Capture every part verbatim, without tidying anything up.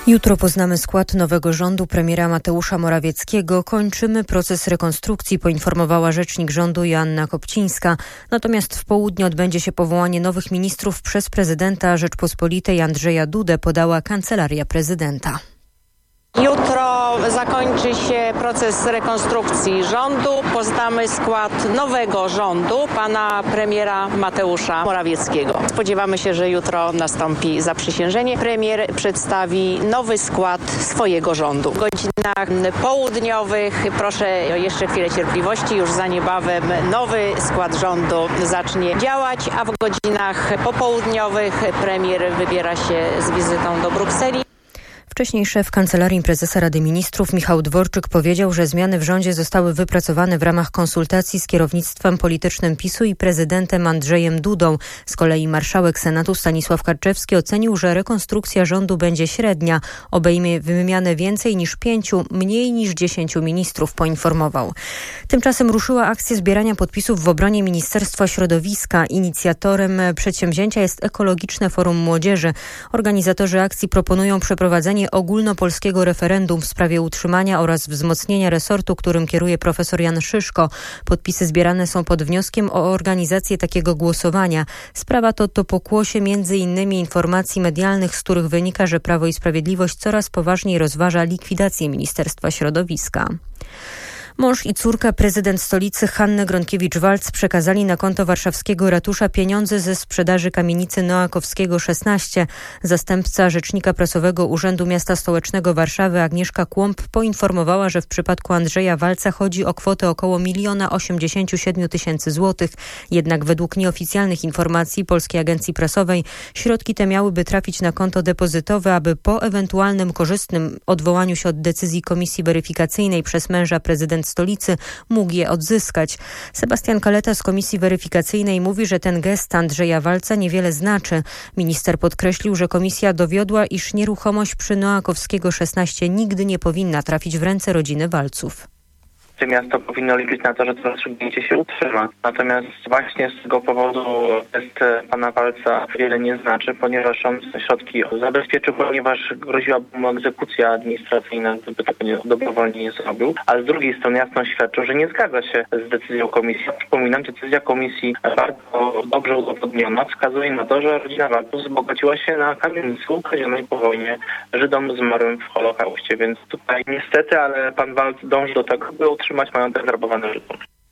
Jutro poznamy skład nowego rządu premiera Mateusza Morawieckiego. Kończymy proces rekonstrukcji, poinformowała rzecznik rządu Joanna Kopcińska. Natomiast w południe odbędzie się powołanie nowych ministrów przez prezydenta Rzeczpospolitej Andrzeja Dudę, podała Kancelaria Prezydenta. Jutro zakończy się proces rekonstrukcji rządu. Poznamy skład nowego rządu, pana premiera Mateusza Morawieckiego. Spodziewamy się, że jutro nastąpi zaprzysiężenie. Premier przedstawi nowy skład swojego rządu. W godzinach południowych, proszę o jeszcze chwilę cierpliwości, już za niebawem nowy skład rządu zacznie działać, a w godzinach popołudniowych premier wybiera się z wizytą do Brukseli. Wcześniej szef Kancelarii Prezesa Rady Ministrów Michał Dworczyk powiedział, że zmiany w rządzie zostały wypracowane w ramach konsultacji z kierownictwem politycznym PiSu i prezydentem Andrzejem Dudą. Z kolei marszałek Senatu Stanisław Karczewski ocenił, że rekonstrukcja rządu będzie średnia. Obejmie wymianę więcej niż pięciu, mniej niż dziesięciu ministrów, poinformował. Tymczasem ruszyła akcja zbierania podpisów w obronie Ministerstwa Środowiska. Inicjatorem przedsięwzięcia jest Ekologiczne Forum Młodzieży. Organizatorzy akcji proponują przeprowadzenie ogólnopolskiego referendum w sprawie utrzymania oraz wzmocnienia resortu, którym kieruje profesor Jan Szyszko. Podpisy zbierane są pod wnioskiem o organizację takiego głosowania. Sprawa to to pokłosie między innymi informacji medialnych, z których wynika, że Prawo i Sprawiedliwość coraz poważniej rozważa likwidację Ministerstwa Środowiska. Mąż i córka prezydent stolicy Hanny Gronkiewicz-Waltz przekazali na konto warszawskiego ratusza pieniądze ze sprzedaży kamienicy Noakowskiego szesnaście. Zastępca rzecznika prasowego Urzędu Miasta Stołecznego Warszawy Agnieszka Kłąb poinformowała, że w przypadku Andrzeja Walca chodzi o kwotę około miliona osiemdziesięciu siedmiu tysięcy złotych. Jednak według nieoficjalnych informacji Polskiej Agencji Prasowej środki te miałyby trafić na konto depozytowe, aby po ewentualnym korzystnym odwołaniu się od decyzji komisji weryfikacyjnej przez męża prezydent stolicy mógł je odzyskać. Sebastian Kaleta z komisji weryfikacyjnej mówi, że ten gest Andrzeja Walca niewiele znaczy. Minister podkreślił, że komisja dowiodła, iż nieruchomość przy Noakowskiego szesnaście nigdy nie powinna trafić w ręce rodziny Walców. Miasto powinno liczyć na to, że to rozstrzygnięcie się utrzyma. Natomiast właśnie z tego powodu test pana Walca wiele nie znaczy, ponieważ on te środki zabezpieczył, ponieważ groziłaby mu egzekucja administracyjna, gdyby tego nie, dobrowolnie nie zrobił. Ale z drugiej strony jasno świadczył, że nie zgadza się z decyzją komisji. Przypominam, decyzja komisji bardzo dobrze udowodniona wskazuje na to, że rodzina Walców wzbogaciła się na kamienicy ukradzionej po wojnie Żydom zmarłym w Holokauście. Więc tutaj niestety, ale pan Walc dąży do tego, by utrzymać trzymać majątek zrabowany Żydom.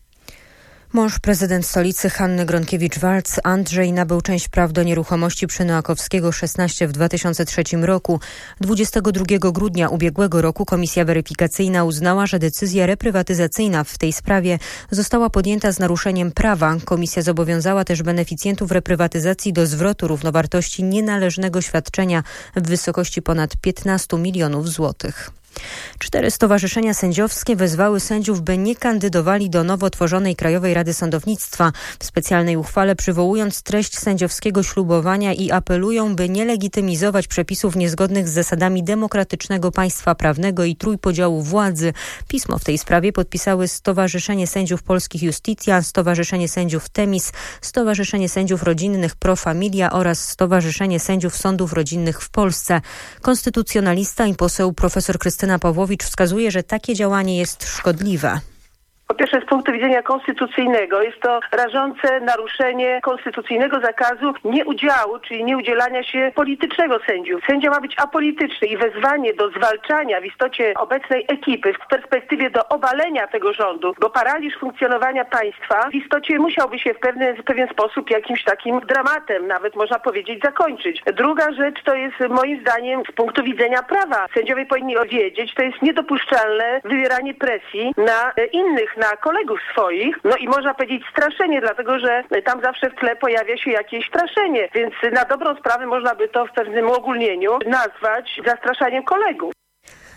Mąż prezydent stolicy Hanny Gronkiewicz-Waltz Andrzej nabył część praw do nieruchomości przy Noakowskiego szesnaście w dwa tysiące trzecim roku. dwudziestego drugiego grudnia ubiegłego roku komisja weryfikacyjna uznała, że decyzja reprywatyzacyjna w tej sprawie została podjęta z naruszeniem prawa. Komisja zobowiązała też beneficjentów reprywatyzacji do zwrotu równowartości nienależnego świadczenia w wysokości ponad piętnastu milionów złotych. Cztery stowarzyszenia sędziowskie wezwały sędziów, by nie kandydowali do nowo tworzonej Krajowej Rady Sądownictwa. W specjalnej uchwale przywołując treść sędziowskiego ślubowania i apelują, by nie legitymizować przepisów niezgodnych z zasadami demokratycznego państwa prawnego i trójpodziału władzy. Pismo w tej sprawie podpisały Stowarzyszenie Sędziów Polskich Justitia, Stowarzyszenie Sędziów Temis, Stowarzyszenie Sędziów Rodzinnych Pro Familia oraz Stowarzyszenie Sędziów Sądów Rodzinnych w Polsce. Konstytucjonalista i poseł profesor Krystyna Pawłowicz wskazuje, że takie działanie jest szkodliwe. Po pierwsze, z punktu widzenia konstytucyjnego jest to rażące naruszenie konstytucyjnego zakazu nieudziału, czyli nieudzielania się politycznego sędziów. Sędzia ma być apolityczny i wezwanie do zwalczania w istocie obecnej ekipy w perspektywie do obalenia tego rządu, bo paraliż funkcjonowania państwa w istocie musiałby się w pewien, w pewien sposób jakimś takim dramatem, nawet można powiedzieć, zakończyć. Druga rzecz to jest moim zdaniem z punktu widzenia prawa. Sędziowie powinni wiedzieć, to jest niedopuszczalne wywieranie presji na innych, na kolegów swoich, no i można powiedzieć straszenie, dlatego że tam zawsze w tle pojawia się jakieś straszenie, więc na dobrą sprawę można by to w pewnym uogólnieniu nazwać zastraszaniem kolegów.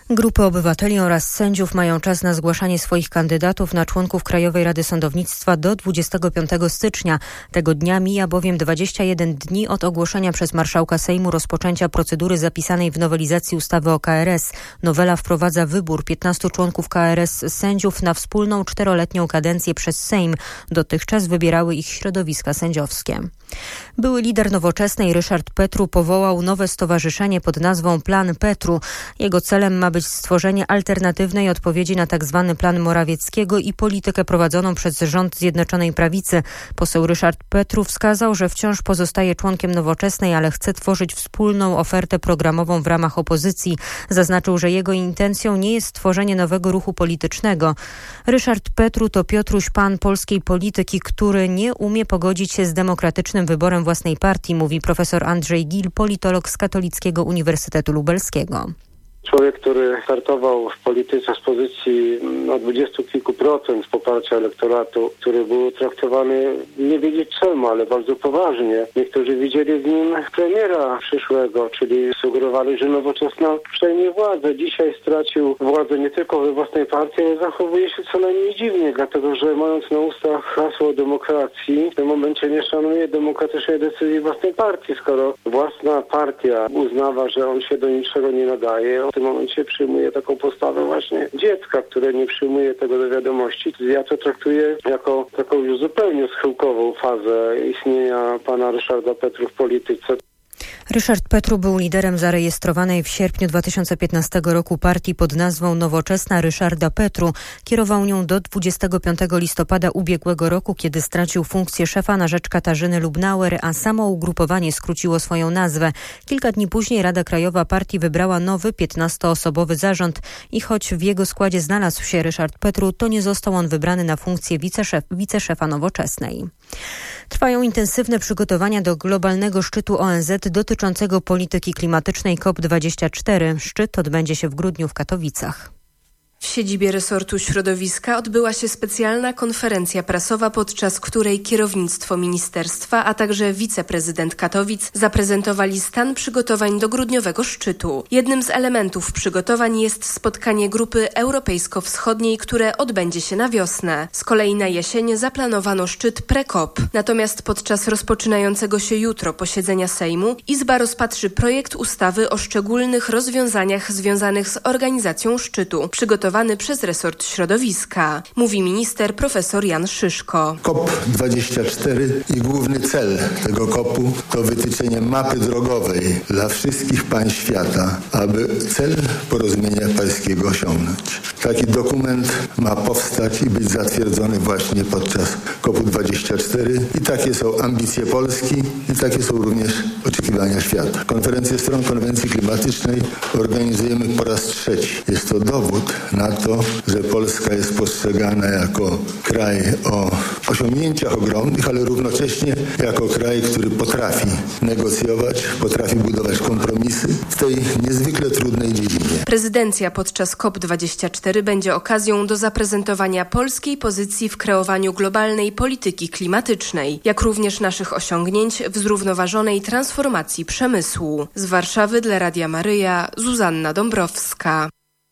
Grupy obywateli oraz sędziów mają czas na zgłaszanie swoich kandydatów na członków Krajowej Rady Sądownictwa do dwudziestego piątego stycznia. Tego dnia mija bowiem dwadzieścia jeden dni od ogłoszenia przez marszałka Sejmu rozpoczęcia procedury zapisanej w nowelizacji ustawy o K R S. Nowela wprowadza wybór piętnastu członków K R S sędziów na wspólną czteroletnią kadencję przez Sejm. Dotychczas wybierały ich środowiska sędziowskie. Były lider Nowoczesnej Ryszard Petru powołał nowe stowarzyszenie pod nazwą Plan Petru. Jego celem ma być stworzenie alternatywnej odpowiedzi na tzw. plan Morawieckiego i politykę prowadzoną przez rząd Zjednoczonej Prawicy. Poseł Ryszard Petru wskazał, że wciąż pozostaje członkiem Nowoczesnej, ale chce tworzyć wspólną ofertę programową w ramach opozycji. Zaznaczył, że jego intencją nie jest tworzenie nowego ruchu politycznego. Ryszard Petru to Piotruś Pan polskiej polityki, który nie umie pogodzić się z demokratycznym wyborem własnej partii, mówi profesor Andrzej Gil, politolog z Katolickiego Uniwersytetu Lubelskiego. Człowiek, który startował w polityce z pozycji na dwudziestu kilku procent poparcia elektoratu, który był traktowany, nie wiedzieć czemu, ale bardzo poważnie. Niektórzy widzieli w nim premiera przyszłego, czyli sugerowali, że Nowoczesna przejmie władzę. Dzisiaj stracił władzę nie tylko we własnej partii, ale zachowuje się co najmniej dziwnie, dlatego że mając na ustach hasło demokracji, w tym momencie nie szanuje demokratycznej decyzji własnej partii, skoro własna partia uznawa, że on się do niczego nie nadaje. W tym momencie przyjmuje taką postawę właśnie dziecka, które nie przyjmuje tego do wiadomości. Ja to traktuję jako taką już zupełnie schyłkową fazę istnienia pana Ryszarda Petru w polityce. Ryszard Petru był liderem zarejestrowanej w sierpniu dwa tysiące piętnastego roku partii pod nazwą Nowoczesna Ryszarda Petru. Kierował nią do dwudziestego piątego listopada ubiegłego roku, kiedy stracił funkcję szefa na rzecz Katarzyny Lubnauer, a samo ugrupowanie skróciło swoją nazwę. Kilka dni później Rada Krajowa partii wybrała nowy piętnastoosobowy zarząd i choć w jego składzie znalazł się Ryszard Petru, to nie został on wybrany na funkcję wiceszef, wiceszefa Nowoczesnej. Trwają intensywne przygotowania do globalnego szczytu O N Z dotyczącego polityki klimatycznej COP dwadzieścia cztery. Szczyt odbędzie się w grudniu w Katowicach. W siedzibie resortu środowiska odbyła się specjalna konferencja prasowa, podczas której kierownictwo ministerstwa, a także wiceprezydent Katowic zaprezentowali stan przygotowań do grudniowego szczytu. Jednym z elementów przygotowań jest spotkanie grupy europejsko-wschodniej, które odbędzie się na wiosnę. Z kolei na jesień zaplanowano szczyt pre-COP. Natomiast podczas rozpoczynającego się jutro posiedzenia Sejmu Izba rozpatrzy projekt ustawy o szczególnych rozwiązaniach związanych z organizacją szczytu, przygotowany przez resort środowiska, mówi minister profesor Jan Szyszko. COP dwadzieścia cztery i główny cel tego kopu to wytyczenie mapy drogowej dla wszystkich państw świata, aby cel porozumienia paryskiego osiągnąć. Taki dokument ma powstać i być zatwierdzony właśnie podczas kopu dwadzieścia cztery i takie są ambicje Polski i takie są również oczekiwania świata. Konferencję stron konwencji klimatycznej organizujemy po raz trzeci. Jest to dowód na to, że Polska jest postrzegana jako kraj o osiągnięciach ogromnych, ale równocześnie jako kraj, który potrafi negocjować, potrafi budować kompromisy w tej niezwykle trudnej dziedzinie. Prezydencja podczas COP dwadzieścia cztery będzie okazją do zaprezentowania polskiej pozycji w kreowaniu globalnej polityki klimatycznej, jak również naszych osiągnięć w zrównoważonej transformacji przemysłu. Z Warszawy dla Radia Maryja, Zuzanna Dąbrowska.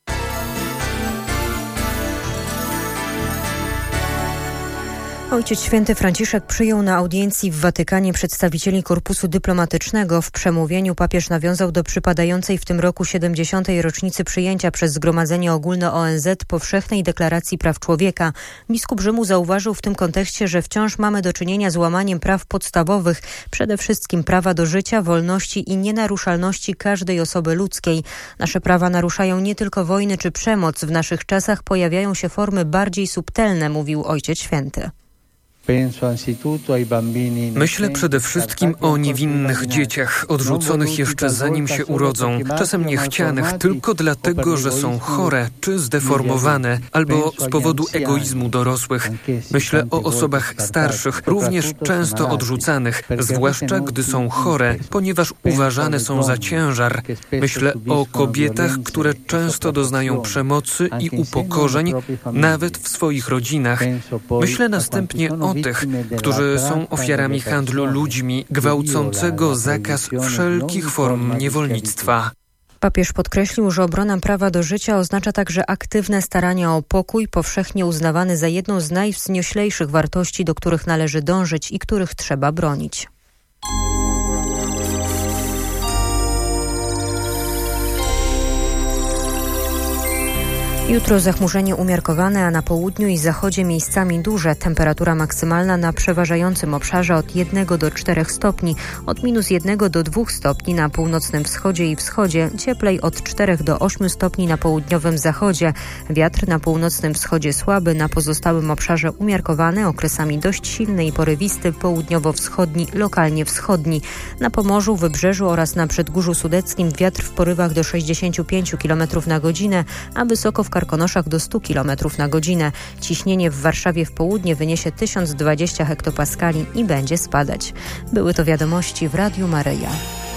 Ojciec Święty Franciszek przyjął na audiencji w Watykanie przedstawicieli korpusu dyplomatycznego. W przemówieniu papież nawiązał do przypadającej w tym roku siedemdziesiątej rocznicy przyjęcia przez Zgromadzenie Ogólne O N Z Powszechnej Deklaracji Praw Człowieka. Biskup Rzymu zauważył w tym kontekście, że wciąż mamy do czynienia z łamaniem praw podstawowych, przede wszystkim prawa do życia, wolności i nienaruszalności każdej osoby ludzkiej. Nasze prawa naruszają nie tylko wojny czy przemoc. W naszych czasach pojawiają się formy bardziej subtelne, mówił Ojciec Święty. Myślę przede wszystkim o niewinnych dzieciach, odrzuconych jeszcze zanim się urodzą, czasem niechcianych tylko dlatego, że są chore czy zdeformowane, albo z powodu egoizmu dorosłych. Myślę o osobach starszych, również często odrzucanych, zwłaszcza gdy są chore, ponieważ uważane są za ciężar. Myślę o kobietach, które często doznają przemocy i upokorzeń, nawet w swoich rodzinach. Myślę następnie o tych, którzy są ofiarami handlu ludźmi, gwałcącego zakaz wszelkich form niewolnictwa. Papież podkreślił, że obrona prawa do życia oznacza także aktywne starania o pokój, powszechnie uznawany za jedną z najwznioślejszych wartości, do których należy dążyć i których trzeba bronić. Jutro zachmurzenie umiarkowane, a na południu i zachodzie miejscami duże. Temperatura maksymalna na przeważającym obszarze od jednego do czterech stopni, od minus jednego do dwóch stopni na północnym wschodzie i wschodzie, cieplej od czterech do ośmiu stopni na południowym zachodzie. Wiatr na północnym wschodzie słaby, na pozostałym obszarze umiarkowany, okresami dość silny i porywisty, południowo-wschodni, lokalnie wschodni. Na Pomorzu, Wybrzeżu oraz na Przedgórzu Sudeckim wiatr w porywach do sześćdziesięciu pięciu kilometrów na godzinę, a wysoko w Karkonoszach do stu kilometrów na godzinę. Ciśnienie w Warszawie w południe wyniesie tysiąc dwadzieścia hektopaskali i będzie spadać. Były to wiadomości w Radiu Maryja.